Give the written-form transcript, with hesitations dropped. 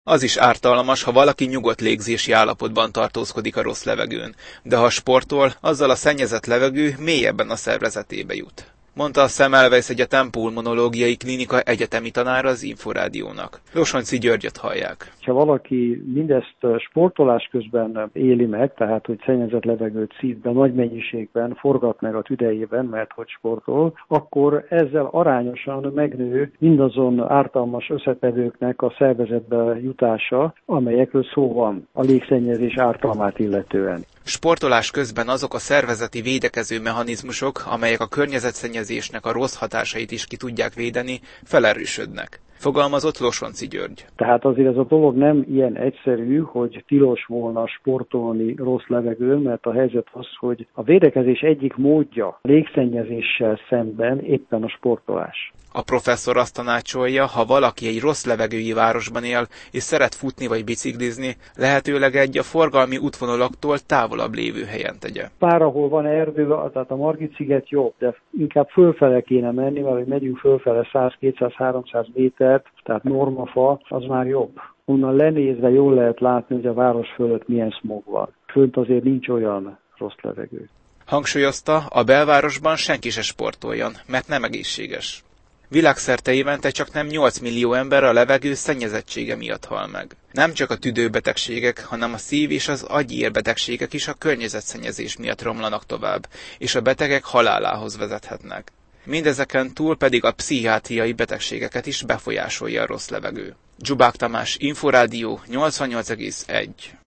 Az is ártalmas, ha valaki nyugodt légzési állapotban tartózkodik a rossz levegőn, de ha sportol, azzal a szennyezett levegő mélyebben a szervezetébe jut, mondta a Semmelweis Egyetem pulmonológiai klinika egyetemi tanára az Inforádiónak. Losonczy Györgyöt hallják. Ha valaki mindezt sportolás közben éli meg, tehát hogy szennyezett levegőt szív be nagy mennyiségben, forgat meg a tüdejében, mert hogy sportol, akkor ezzel arányosan megnő mindazon ártalmas összetevőknek a szervezetbe jutása, amelyekről szó van a légszennyezés ártalmát illetően. Sportolás közben azok a szervezeti védekező mechanizmusok, amelyek a környezetszennyezésnek a rossz hatásait is ki tudják védeni, felerősödnek, fogalmazott Losonczy György. Tehát azért ez a dolog nem ilyen egyszerű, hogy tilos volna sportolni rossz levegőn, mert a helyzet az, hogy a védekezés egyik módja a légszennyezéssel szemben éppen a sportolás. A professzor azt tanácsolja, ha valaki egy rossz levegői városban él, és szeret futni vagy biciklizni, lehetőleg egy a forgalmi útvonalaktól távolabb lévő helyen tegye. Bár ahol van erdő, tehát a Margit-sziget jobb, de inkább fölfele kéne menni, mert hogy megyünk fölfele 100, 200, 300 métert, tehát normafa, az már jobb. Onnan lenézve jól lehet látni, hogy a város fölött milyen smog van. Fönt azért nincs olyan rossz levegő. Hangsúlyozta, a belvárosban senki se sportoljon, mert nem egészséges. Világszerte évente csaknem 8 millió ember a levegő szennyezettsége miatt hal meg. Nem csak a tüdőbetegségek, hanem a szív- és az agyírbetegségek is a környezetszennyezés miatt romlanak tovább, és a betegek halálához vezethetnek. Mindezeken túl pedig a pszichiátriai betegségeket is befolyásolja a rossz levegő. Dzsubák Tamás, Inforádió 88,1.